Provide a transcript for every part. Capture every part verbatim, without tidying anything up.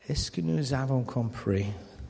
Est-ce que nous avons compris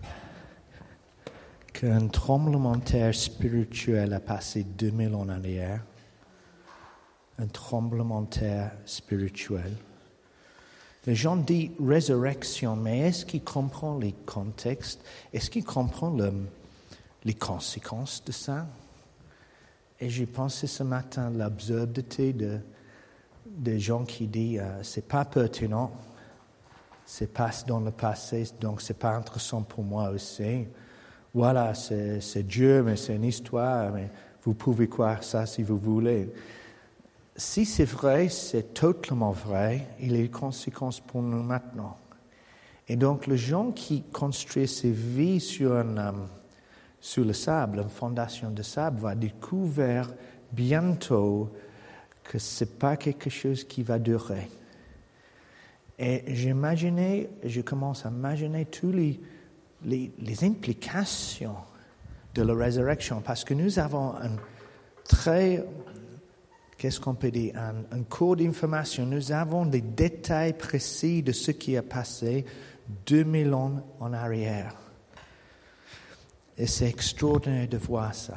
qu'un tremblement de terre spirituel a passé deux mille ans en arrière? Un tremblement de terre spirituel. Les gens disent résurrection, mais est-ce qu'ils comprennent les contextes? Est-ce qu'ils comprennent le, les conséquences de ça? Et j'ai pensé ce matin à l'absurdité de, des gens qui disent euh, c'est pas pertinent, c'est pas dans le passé, donc c'est pas intéressant pour moi aussi. Voilà, c'est, c'est Dieu, mais c'est une histoire, mais vous pouvez croire ça si vous voulez. Si c'est vrai, c'est totalement vrai, il y a des conséquences pour nous maintenant. Et donc, les gens qui construisent ces vies sur, un, um, sur le sable, une fondation de sable, vont découvrir bientôt que ce n'est pas quelque chose qui va durer. Et j'imaginais, je commence à imaginer toutes les, les, les implications de la résurrection, parce que nous avons un très... Qu'est-ce qu'on peut dire? Un, un cours d'information. Nous avons des détails précis de ce qui a passé deux mille ans en arrière. Et c'est extraordinaire de voir ça.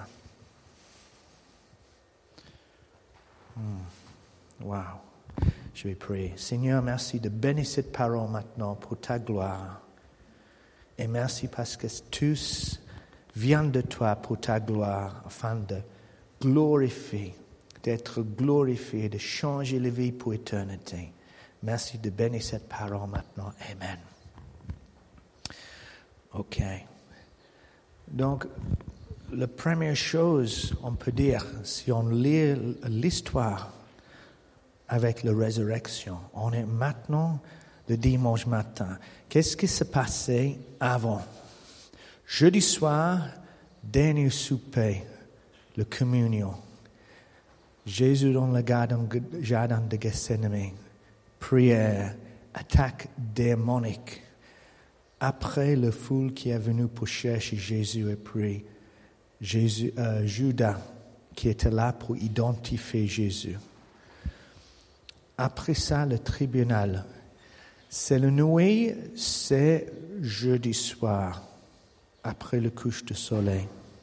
Hmm. Wow. Je vais prier. Seigneur, merci de bénir cette parole maintenant pour ta gloire. Et merci parce que tous viennent de toi pour ta gloire, afin de glorifier, d'être glorifié, de changer la vie pour l'éternité. Merci de bénir cette parole maintenant. Amen. OK. Donc, la première chose, on peut dire, si on lit l'histoire avec la résurrection, on est maintenant le dimanche matin. Qu'est-ce qui s'est passé avant? Jeudi soir, dernier souper, la communion. Jésus dans le jardin de Gethsémani, prière, attaque démonique. Après la foule qui est venue pour chercher Jésus et prier, Jésus, euh, Judas qui était là pour identifier Jésus. Après ça, le tribunal. C'est la nuit, c'est jeudi soir, après le couche de soleil.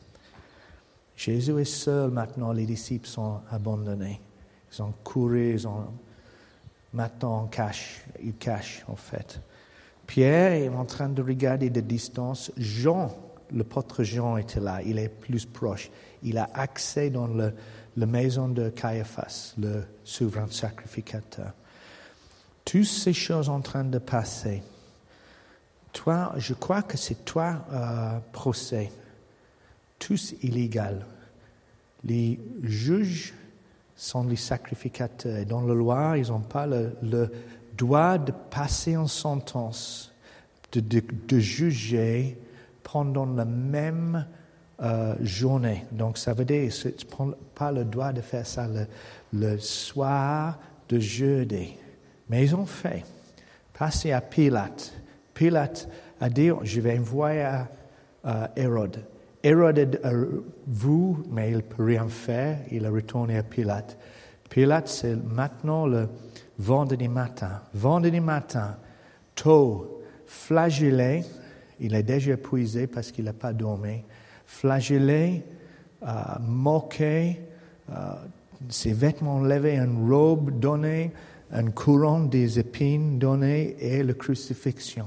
Jésus est seul maintenant, les disciples sont abandonnés. Ils ont couru, ils ont maintenant caché, ils cachent en fait. Pierre est en train de regarder de distance. Jean, l'apôtre Jean était là, il est plus proche. Il a accès dans le, la maison de Caiaphas, le souverain sacrificateur. Toutes ces choses en train de passer. Toi, je crois que c'est toi, euh, procès. Tous illégaux. Les juges sont les sacrificateurs. Et dans la loi, ils n'ont pas le, le droit de passer en sentence, de, de, de juger pendant la même euh, journée. Donc, ça veut dire qu'ils n'ont pas le droit de faire ça le, le soir de jeudi. Mais ils ont fait. Passer à Pilate. Pilate a dit, je vais envoyer à euh, Hérode. Hérode a vu, mais il ne peut rien faire. Il a retourné à Pilate. Pilate, c'est maintenant le vendredi matin. Vendredi matin, tôt, flagellé. Il est déjà épuisé parce qu'il n'a pas dormi. Flagellé, euh, moqué, euh, ses vêtements levés, une robe donnée, une couronne des épines donnée et la crucifixion.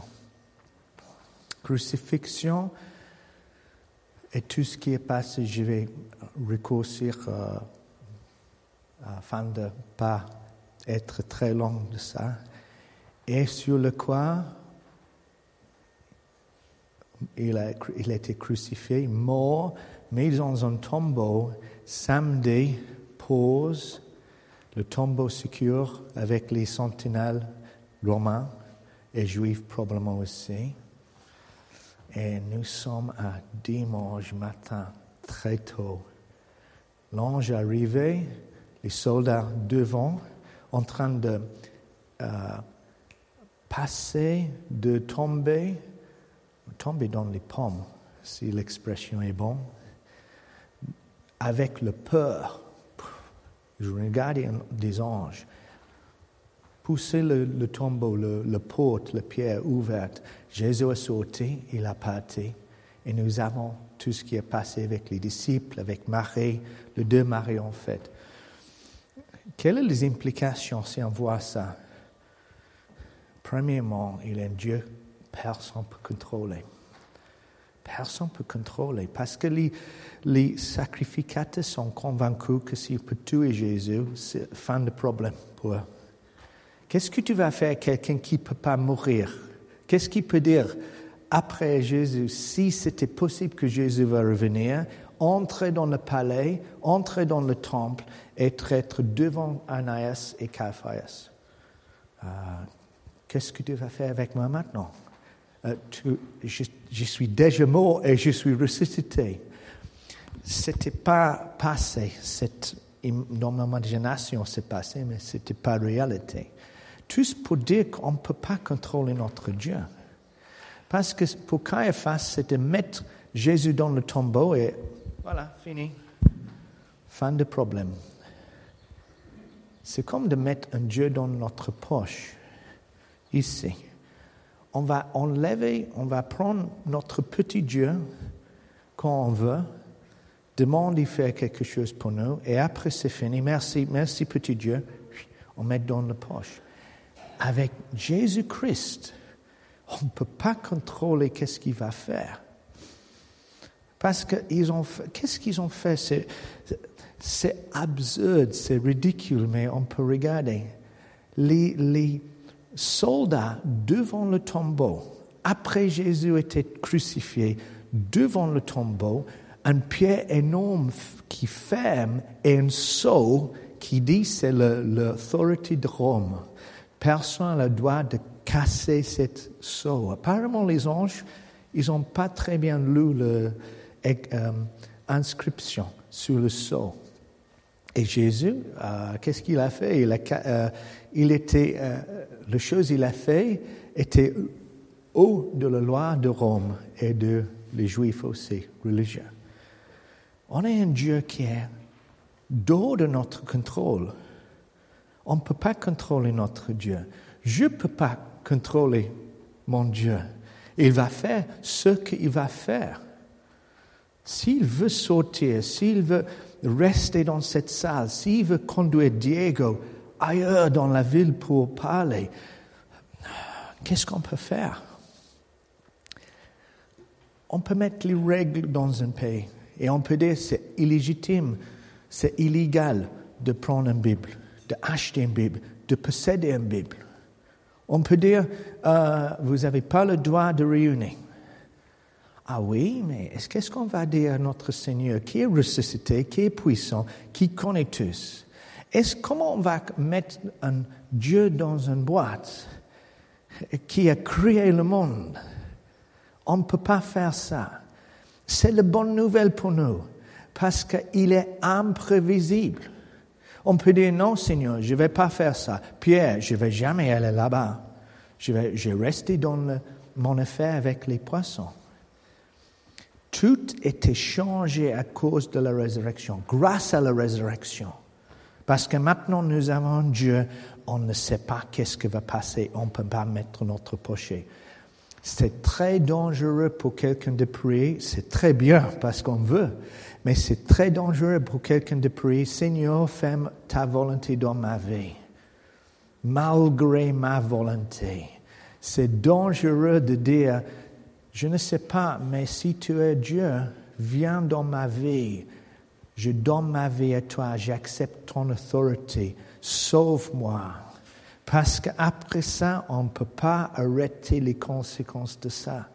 Crucifixion. Et tout ce qui est passé, je vais raccourcir euh, afin de ne pas être très long de ça. Et sur le croix, il a, il a été crucifié, mort, mis dans un tombeau. Samedi, pause, le tombeau sécure avec les sentinelles romains et juifs probablement aussi. Et nous sommes à dimanche matin, très tôt. L'ange est arrivé, les soldats devant, en train de euh, passer, de tomber, tomber dans les pommes, si l'expression est bonne, avec le peur. Je regardais des anges. poussé le, le tombeau, le, le porte, la pierre ouverte. Jésus est sorti, il a parti. Et nous avons tout ce qui est passé avec les disciples, avec Marie, les deux Marie en fait. Quelles sont les implications si on voit ça? Premièrement, il est un Dieu que personne ne peut contrôler. Personne ne peut contrôler parce que les, les sacrificateurs sont convaincus que s'ils peuvent tuer Jésus, c'est fin de problème pour eux. Qu'est-ce que tu vas faire avec quelqu'un qui ne peut pas mourir? Qu'est-ce qu'il peut dire après Jésus, si c'était possible que Jésus va revenir, entrer dans le palais, entrer dans le temple et être devant Ananias et Caiphas? Euh, qu'est-ce que tu vas faire avec moi maintenant? Euh, tu, je, je suis déjà mort et je suis ressuscité. C'était pas passé, c'est, dans ma imagination c'est passé, mais c'était pas réalité. Tout ce pour dire qu'on ne peut pas contrôler notre Dieu. Parce que pour Caiphas, c'est de mettre Jésus dans le tombeau et voilà, fini. Fin de problème. C'est comme de mettre un Dieu dans notre poche, ici. On va enlever, on va prendre notre petit Dieu quand on veut, demander de faire quelque chose pour nous, et après c'est fini. Merci, merci petit Dieu. On met dans la poche. Avec Jésus-Christ, on ne peut pas contrôler qu'est-ce qu'il va faire. Parce qu'ils ont fait, qu'est-ce qu'ils ont fait? C'est, c'est absurde, c'est ridicule, mais on peut regarder. Les, les soldats devant le tombeau, après Jésus était crucifié, devant le tombeau, une pierre énorme qui ferme et un sceau qui dit c'est le, l'autorité de Rome. Personne n'a le droit de casser cette sceau. Apparemment, les anges, ils n'ont pas très bien lu l'inscription euh, sur le sceau. Et Jésus, euh, qu'est-ce qu'il a fait? Il a, euh, il était, euh, la chose qu'il a fait était haut de la loi de Rome et de les Juifs aussi, religieux. On a un Dieu qui est dehors de notre contrôle. On ne peut pas contrôler notre Dieu. Je ne peux pas contrôler mon Dieu. Il va faire ce qu'il va faire. S'il veut sortir, s'il veut rester dans cette salle, s'il veut conduire Diego ailleurs dans la ville pour parler, qu'est-ce qu'on peut faire? On peut mettre les règles dans un pays et on peut dire que c'est illégitime, c'est illégal de prendre une Bible, d'acheter une Bible, de posséder une Bible. On peut dire, euh, vous n'avez pas le droit de réunir. Ah oui, mais est-ce, qu'est-ce qu'on va dire à notre Seigneur qui est ressuscité, qui est puissant, qui connaît tous? Est-ce comment on va mettre un Dieu dans une boîte qui a créé le monde? On ne peut pas faire ça. C'est la bonne nouvelle pour nous, parce qu'il est imprévisible. On peut dire, non, Seigneur, je ne vais pas faire ça. Pierre, je ne vais jamais aller là-bas. Je vais, je vais rester dans le, mon affaire avec les poissons. Tout était changé à cause de la résurrection, grâce à la résurrection. Parce que maintenant, nous avons un Dieu, on ne sait pas qu'est-ce qui va passer, on ne peut pas mettre notre péché. C'est très dangereux pour quelqu'un de prier, c'est très bien parce qu'on veut, mais c'est très dangereux pour quelqu'un de prier, Seigneur, fais ta volonté dans ma vie, malgré ma volonté. C'est dangereux de dire, je ne sais pas, mais si tu es Dieu, viens dans ma vie, je donne ma vie à toi, j'accepte ton autorité, sauve-moi. Parce qu'après ça, on ne peut pas arrêter les conséquences de ça.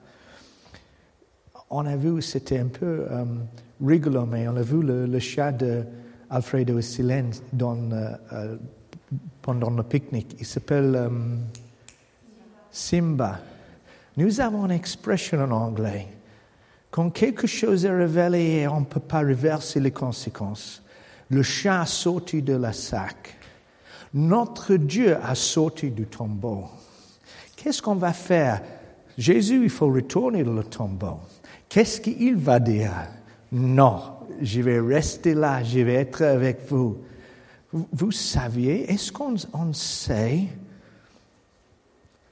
On a vu, c'était un peu euh, rigolo, mais on a vu le, le chat d'Alfredo Silène dans, euh, euh, pendant le pique-nique. Il s'appelle euh, Simba. Nous avons une expression en anglais. Quand quelque chose est révélé, on ne peut pas reverser les conséquences. Le chat a sorti de la sac. Notre Dieu a sorti du tombeau. Qu'est-ce qu'on va faire? Jésus, il faut retourner dans le tombeau. Qu'est-ce qu'il va dire? Non, je vais rester là, je vais être avec vous. Vous, vous saviez, est-ce qu'on on sait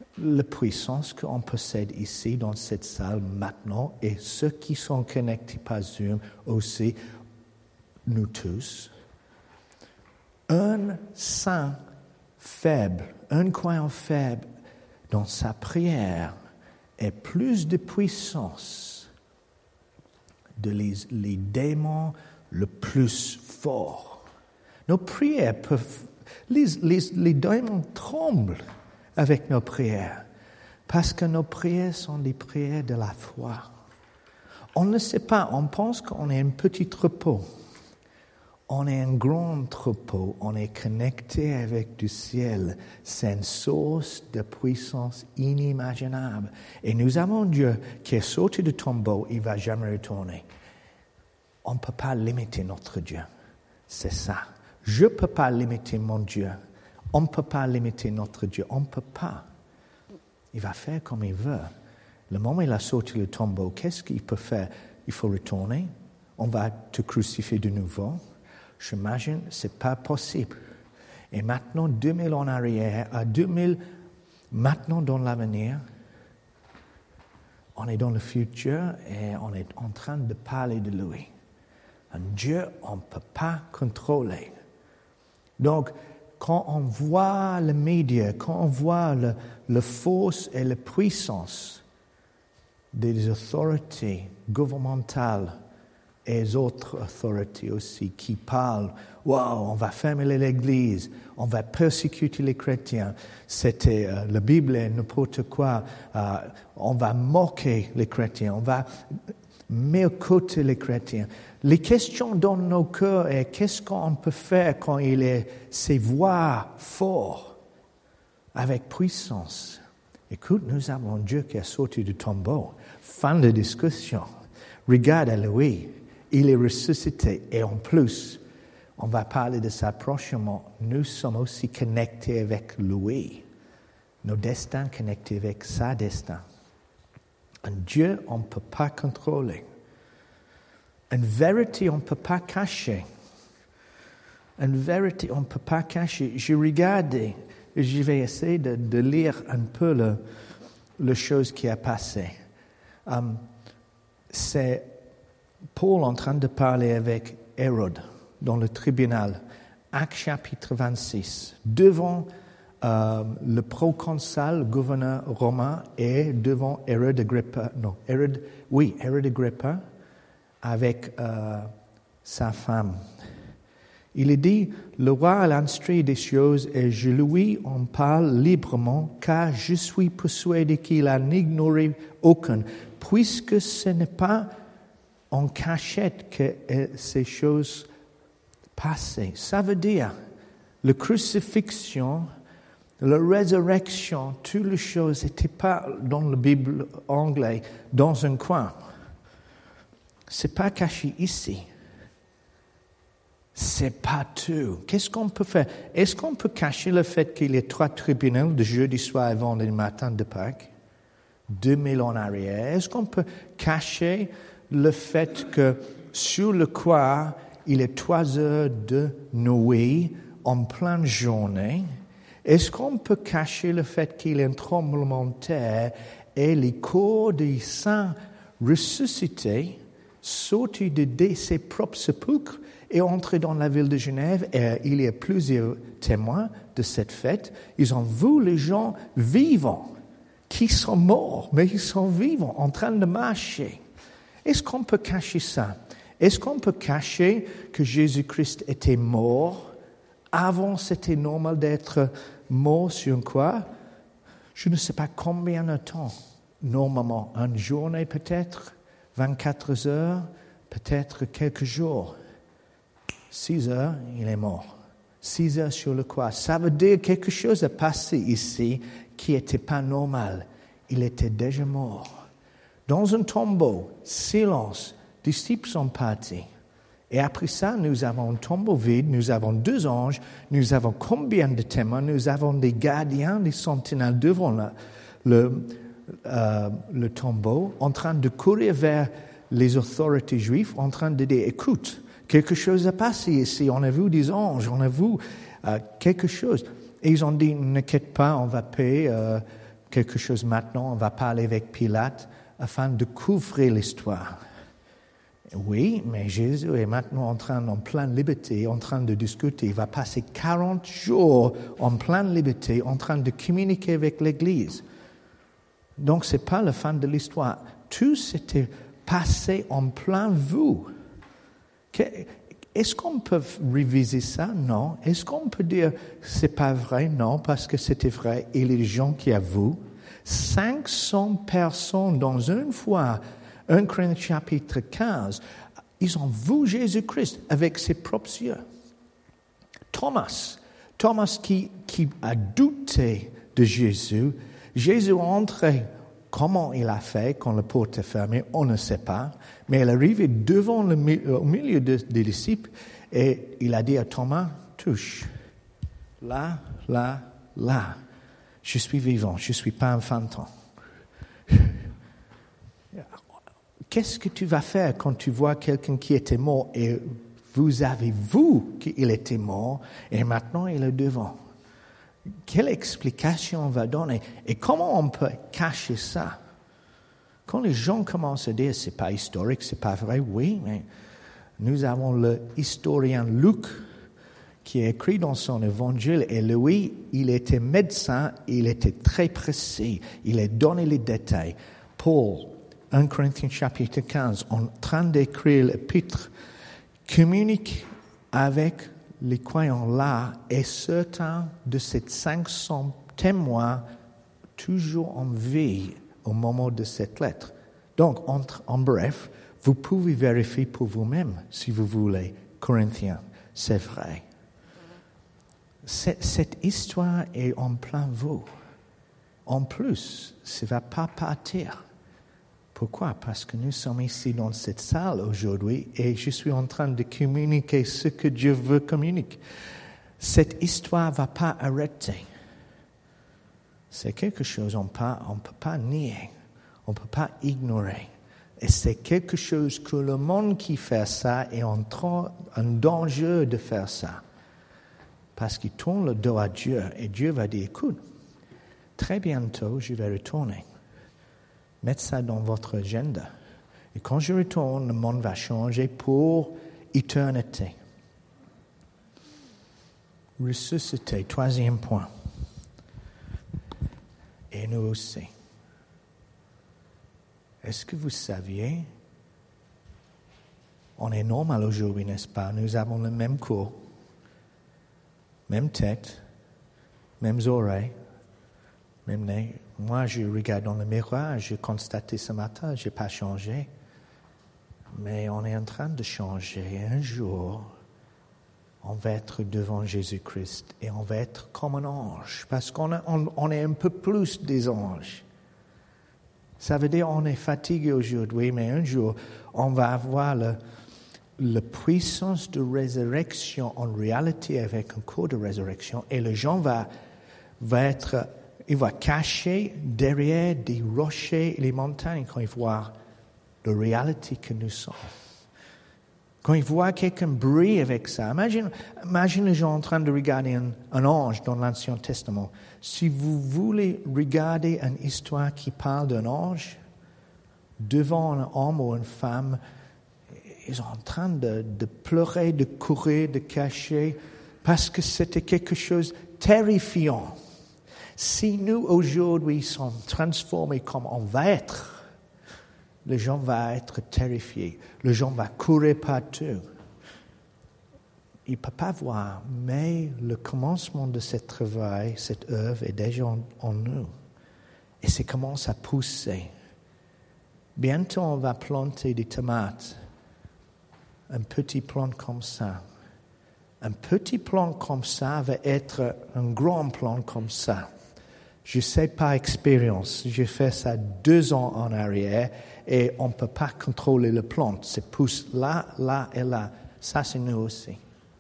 la puissance qu'on possède ici dans cette salle maintenant et ceux qui sont connectés par Zoom aussi, nous tous. Un saint faible, un croyant faible dans sa prière a plus de puissance de les, les démons le plus forts. Nos prières peuvent... Les, les, les démons tremblent avec nos prières parce que nos prières sont des prières de la foi. On ne sait pas, on pense qu'on est un petit troupeau. On est un grand troupeau, on est connecté avec du ciel. C'est une source de puissance inimaginable. Et nous avons Dieu qui est sorti du tombeau, il ne va jamais retourner. On ne peut pas limiter notre Dieu. C'est ça. Je ne peux pas limiter mon Dieu. On ne peut pas limiter notre Dieu. On ne peut pas. Il va faire comme il veut. Le moment où il a sorti le tombeau, qu'est-ce qu'il peut faire? Il faut retourner. On va te crucifier de nouveau. J'imagine que ce n'est pas possible. Et maintenant, deux mille en arrière, à deux mille, maintenant dans l'avenir, on est dans le futur et on est en train de parler de lui. Un Dieu, on ne peut pas contrôler. Donc, quand on voit les médias, quand on voit le, la force et la puissance des autorités gouvernementales et les autres autorités aussi qui parlent, « Wow, on va fermer l'Église, on va persécuter les chrétiens, c'était euh, la Bible est n'importe quoi, euh, on va moquer les chrétiens, on va mécoter les chrétiens. » Les questions dans nos cœurs est qu'est-ce qu'on peut faire quand il est ces voix fortes, avec puissance. Écoute, nous avons Dieu qui est sorti du tombeau. Fin de discussion. Regarde à lui, il est ressuscité et en plus, on va parler de ça prochainement. Nous sommes aussi connectés avec lui. Nos destins connectés avec sa destin. Un Dieu, on ne peut pas contrôler. Une vérité, on ne peut pas cacher. Une vérité, on ne peut pas cacher. Je regarde et je vais essayer de, de lire un peu le, le chose qui a passé. Um, c'est Paul en train de parler avec Hérode dans le tribunal. Acte chapitre vingt-six. Devant euh, le proconsul, gouverneur romain, et devant Hérode Agrippa. Non, Hérode, oui, Hérode Agrippa. Avec euh, sa femme. Il est dit, le roi a l'instruit des choses et je lui en parle librement, car je suis persuadé qu'il a n'ignoré aucun, puisque ce n'est pas en cachette que ces choses passées. Ça veut dire, la crucifixion, la résurrection, toutes les choses n'étaient pas dans la Bible anglaise, dans un coin. C'est pas caché ici. C'est pas tout. Qu'est-ce qu'on peut faire? Est-ce qu'on peut cacher le fait qu'il y a trois tribunaux de jeudi soir et vendredi matin de Pâques? Deux mille en arrière. Est-ce qu'on peut cacher le fait que sur le croix, il est trois heures de nuit en pleine journée? Est-ce qu'on peut cacher le fait qu'il y a un tremblement de terre et les corps des saints ressuscités sorti de ses propres sépulcres et entré dans la ville de Genève. Et il y a plusieurs témoins de cette fête. Ils ont vu les gens vivants, qui sont morts, mais ils sont vivants, en train de marcher. Est-ce qu'on peut cacher ça? Est-ce qu'on peut cacher que Jésus-Christ était mort? Avant, c'était normal d'être mort sur une croix. Je ne sais pas combien de temps. Normalement, une journée peut-être, vingt-quatre heures, peut-être quelques jours. Six heures, il est mort. Six heures sur le croix. Ça veut dire quelque chose a passé ici qui n'était pas normal. Il était déjà mort. Dans un tombeau, silence, les disciples sont partis. Et après ça, nous avons un tombeau vide, nous avons deux anges, nous avons combien de témoins, nous avons des gardiens, des sentinelles devant le, le Euh, le tombeau, en train de courir vers les autorités juives, en train de dire, écoute, quelque chose a passé ici, on a vu des anges, on a vu euh, quelque chose. Et ils ont dit, ne quitte pas, on va payer euh, quelque chose maintenant, on va parler avec Pilate afin de couvrir l'histoire. Oui, mais Jésus est maintenant en train, en pleine liberté, en train de discuter. Il va passer quarante jours en pleine liberté, en train de communiquer avec l'Église. Donc, ce n'est pas la fin de l'histoire. Tout s'était passé en plein vue. Est-ce qu'on peut réviser ça? Non. Est-ce qu'on peut dire c'est pas vrai? Non, parce que c'était vrai. Et les gens qui avouent, cinq cents personnes dans une fois, un Corinthiens chapitre quinze, ils ont vu Jésus-Christ avec ses propres yeux. Thomas, Thomas qui, qui a douté de Jésus, Jésus est entré. Comment il a fait quand la porte est fermée, on ne sait pas. Mais il est arrivé devant le au milieu des de disciples et il a dit à Thomas, touche. Là, là, là. Je suis vivant, je ne suis pas un fantôme. Qu'est-ce que tu vas faire quand tu vois quelqu'un qui était mort et vous avez vu qu'il était mort et maintenant il est devant? Quelle explication on va donner? Et comment on peut cacher ça? Quand les gens commencent à dire c'est pas historique, c'est pas vrai, oui, mais nous avons le historien Luc qui a écrit dans son évangile, et lui, il était médecin, il était très précis, il a donné les détails. Paul, un Corinthiens chapitre quinze, en train d'écrire l'épître, communique avec les croyants là, et certains de ces cinq cents témoins toujours en vie au moment de cette lettre. Donc, en, en bref, vous pouvez vérifier pour vous-même, si vous voulez, Corinthiens, c'est vrai. Cette, cette histoire est en plein vous. En plus, ça ne va pas partir. Pourquoi? Parce que nous sommes ici dans cette salle aujourd'hui et je suis en train de communiquer ce que Dieu veut communiquer. Cette histoire ne va pas arrêter. C'est quelque chose qu'on ne peut pas nier, on ne peut pas ignorer. Et c'est quelque chose que le monde qui fait ça est en, train, en danger de faire ça. Parce qu'il tourne le dos à Dieu et Dieu va dire, écoute, très bientôt je vais retourner. Mettez ça dans votre agenda. Et quand je retourne, le monde va changer pour éternité. Ressusciter, troisième point. Et nous aussi. Est-ce que vous saviez, on est normal aujourd'hui, n'est-ce pas? Nous avons le même corps, même tête, mêmes oreilles, même nez. Moi, je regarde dans le miroir, j'ai constaté ce matin, je n'ai pas changé. Mais on est en train de changer. Un jour, on va être devant Jésus-Christ et on va être comme un ange. Parce qu'on a, on, on est un peu plus des anges. Ça veut dire qu'on est fatigué aujourd'hui, mais un jour, on va avoir le, la puissance de résurrection en réalité avec un corps de résurrection. Et le gens va, va être... Il va cacher derrière des rochers et les montagnes quand il voit la réalité que nous sommes. Quand il voit quelqu'un briller avec ça. Imagine, imagine les gens en train de regarder un, un ange dans l'Ancien Testament. Si vous voulez regarder une histoire qui parle d'un ange, devant un homme ou une femme, ils sont en train de, de pleurer, de courir, de cacher, parce que c'était quelque chose de terrifiant. Si nous, aujourd'hui, sommes transformés comme on va être, les gens vont être terrifiés. Les gens vont courir partout. Ils ne peuvent pas voir, mais le commencement de ce travail, cette œuvre, est déjà en, en nous. Et ça commence à pousser. Bientôt, on va planter des tomates. Un petit plant comme ça. Un petit plant comme ça va être un grand plant comme ça. Je sais par expérience, j'ai fait ça deux ans en arrière et on ne peut pas contrôler le plante. Ça pousse là, là et là. Ça, c'est nous aussi.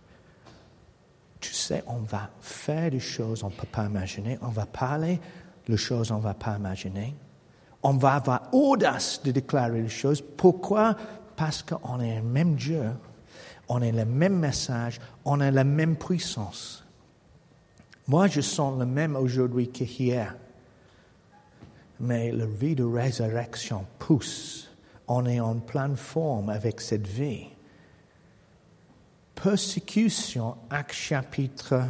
Tu sais, on va faire des choses qu'on ne peut pas imaginer. On va parler des choses qu'on ne va pas imaginer. On va avoir audace de déclarer les choses. Pourquoi? Parce qu'on est le même Dieu. On a le même message. On a la même puissance. Moi, je sens le même aujourd'hui qu'hier. mais la vie de résurrection pousse. On est en pleine forme avec cette vie. Persécution, Actes chapitre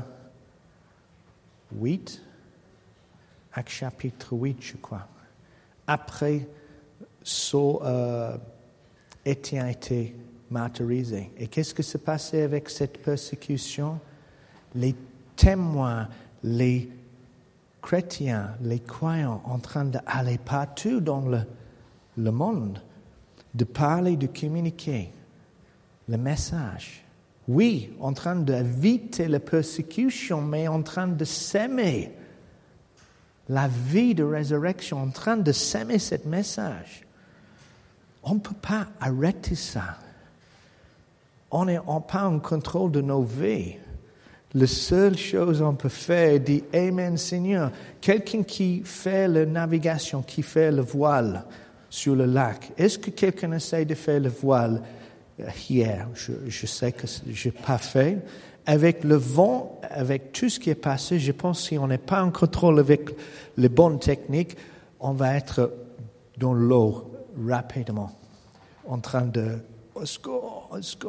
huit. Actes chapitre huit, je crois. Après, so, euh, Étienne a été martyrisé. Et qu'est-ce qui s'est passé avec cette persécution? Les témoins, les chrétiens, les croyants, en train d'aller partout dans le, le monde, de parler, de communiquer le message. Oui, en train d'éviter la persécution, mais en train de s'aimer la vie de résurrection, en train de s'aimer ce message. On ne peut pas arrêter ça. On n'est pas en contrôle de nos vies. La seule chose qu'on peut faire est dire « Amen Seigneur ». Quelqu'un qui fait la navigation, qui fait le voile sur le lac, est-ce que quelqu'un essaie de faire le voile hier? Je, je sais que je n'ai pas fait. Avec le vent, avec tout ce qui est passé, je pense que si on n'est pas en contrôle avec les bonnes techniques, on va être dans l'eau rapidement, en train de « au secours, au secours ».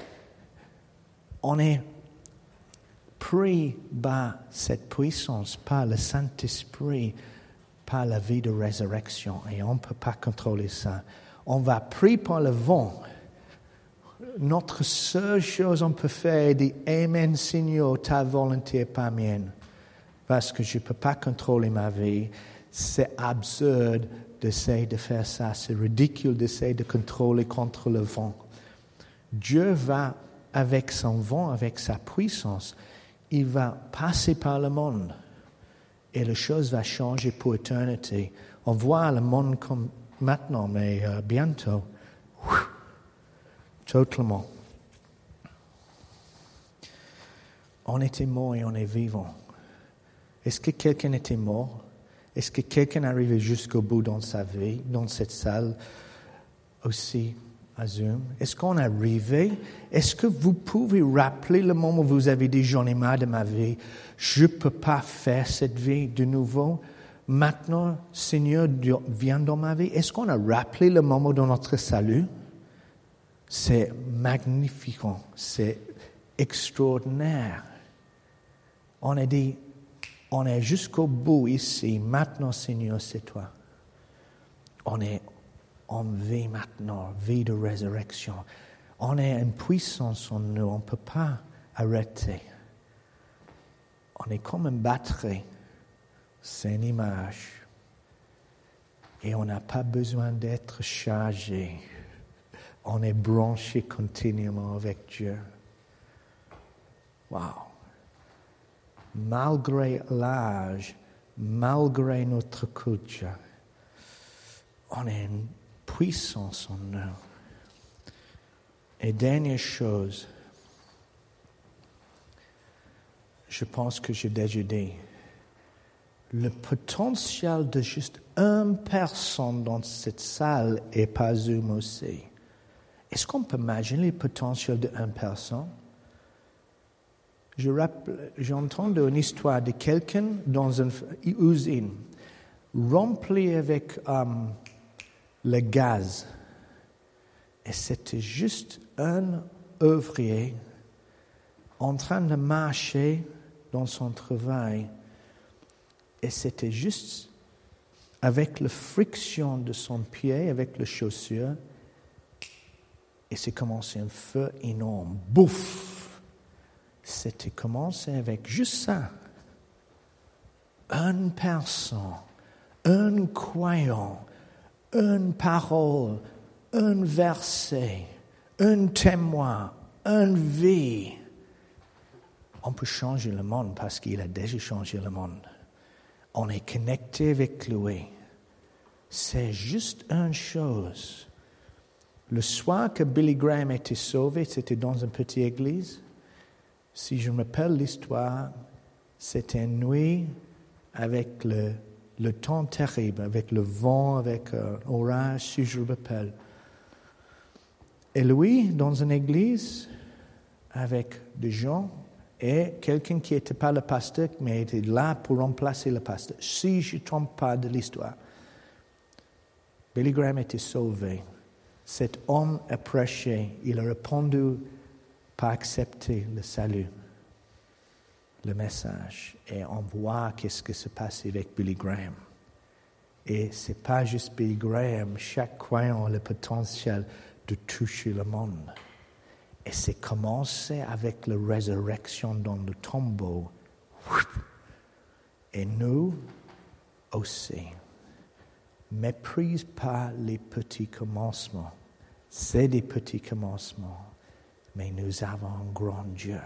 On est pris par cette puissance, par le Saint-Esprit, par la vie de résurrection, et on ne peut pas contrôler ça. On va pris par le vent. Notre seule chose qu'on peut faire est dire « Amen Seigneur, ta volonté, pas mienne ». Parce que je ne peux pas contrôler ma vie. C'est absurde d'essayer de faire ça. C'est ridicule d'essayer de contrôler contre le vent. Dieu va, avec son vent, avec sa puissance, il va passer par le monde. Et la chose va changer pour l'éternité. On voit le monde comme maintenant, mais euh, bientôt. Ouh, totalement. On était mort et on est vivant. Est-ce que quelqu'un était mort? Est-ce que quelqu'un est arrivé jusqu'au bout dans sa vie, dans cette salle aussi à Zoom? Est-ce qu'on est arrivé? Est-ce que vous pouvez rappeler le moment où vous avez dit « J'en ai marre de ma vie, je ne peux pas faire cette vie de nouveau. Maintenant, Seigneur, viens dans ma vie. » Est-ce qu'on a rappelé le moment de notre salut? C'est magnifique, c'est extraordinaire. On a dit, on est jusqu'au bout ici. Maintenant, Seigneur, c'est toi. On est en vie maintenant, vie de résurrection. On est en puissance en nous, on ne peut pas arrêter. On est comme une batterie, c'est une image. Et on n'a pas besoin d'être chargé. On est branché continuellement avec Dieu. Wow. Malgré l'âge, malgré notre culture, on est une puissance en nous. Et dernière chose, je pense que j'ai déjà dit, le potentiel de juste une personne dans cette salle est pas Zoom aussi. Est-ce qu'on peut imaginer le potentiel d'une personne? Je rappelle, j'ai entendu une histoire de quelqu'un dans une usine remplie avec um, le gaz. Et c'était juste un ouvrier en train de marcher dans son travail. Et c'était juste avec la friction de son pied, avec les chaussures, et c'est commencé un feu énorme. Bouf! C'était commencé avec juste ça. Une personne, un croyant, une parole, un verset, un témoin, une vie. On peut changer le monde parce qu'il a déjà changé le monde. On est connecté avec lui. C'est juste une chose. Le soir que Billy Graham était sauvé, c'était dans une petite église. Si je me rappelle l'histoire, c'était une nuit avec le, le temps terrible, avec le vent, avec l'orage, si je me rappelle. Et lui, dans une église, avec des gens, et quelqu'un qui n'était pas le pasteur, mais était là pour remplacer le pasteur, si je ne trompe pas de l'histoire. Billy Graham était sauvé. Cet homme a prêché. Il a répondu par accepter le salut, le message. Et on voit qu'est-ce qui se passe avec Billy Graham. Et ce n'est pas juste Billy Graham. Chaque croyant a le potentiel de toucher le monde. Et c'est commencé avec la résurrection dans le tombeau. Et nous aussi. Méprise pas les petits commencements. C'est des petits commencements. Mais nous avons un grand Dieu.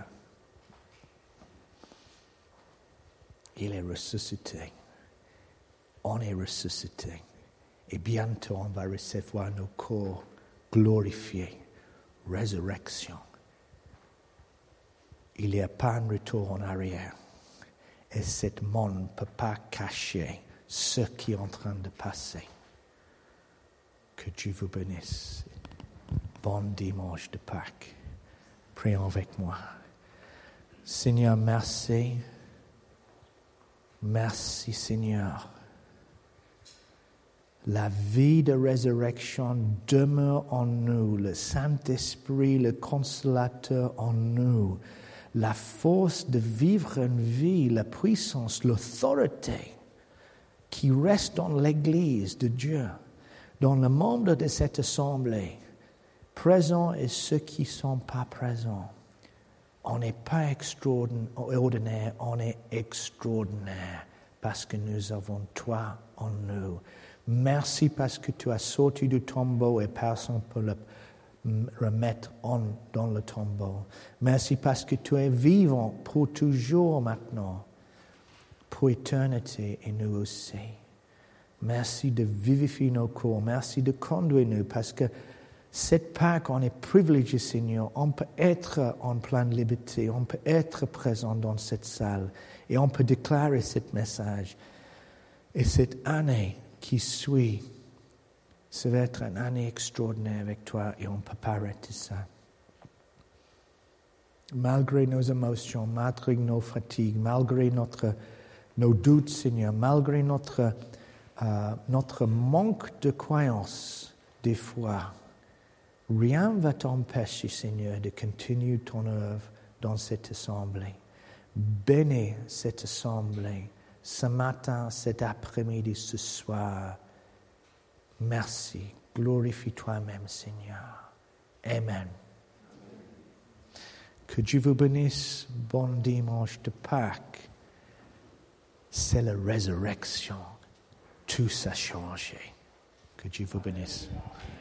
Il est ressuscité. On est ressuscité. Et bientôt, on va recevoir nos corps glorifiés. Résurrection. Il n'y a pas un retour en arrière. Et cet monde ne peut pas cacher ce qui est en train de passer. Que Dieu vous bénisse. Bon dimanche de Pâques. Prions avec moi. Seigneur, merci. Merci, Seigneur. La vie de résurrection demeure en nous. Le Saint-Esprit, le Consolateur en nous. La force de vivre une vie, la puissance, l'autorité qui reste dans l'Église de Dieu, dans le membre de cette assemblée, présents et ceux qui ne sont pas présents. On n'est pas extraordinaire, on est extraordinaire parce que nous avons toi en nous. Merci parce que tu as sorti du tombeau et personne ne peut le remettre en, dans le tombeau. Merci parce que tu es vivant pour toujours maintenant, pour éternité et nous aussi. Merci de vivifier nos corps. Merci de conduire nous parce que cette Pâques, on est privilégié, Seigneur. On peut être en pleine liberté. On peut être présent dans cette salle et on peut déclarer ce message. Et cette année qui suit, ça va être une année extraordinaire avec toi et on ne peut pas arrêter ça. Malgré nos émotions, malgré nos fatigues, malgré notre, nos doutes, Seigneur, malgré notre, euh, notre manque de croyance des fois, rien ne va t'empêcher, Seigneur, de continuer ton œuvre dans cette assemblée. Bénis cette assemblée, ce matin, cet après-midi, ce soir. Merci. Glorifie toi-même, Seigneur. Amen. Que Dieu vous bénisse. Bon dimanche de Pâques. C'est la résurrection. Tout a changé. Que Dieu vous bénisse.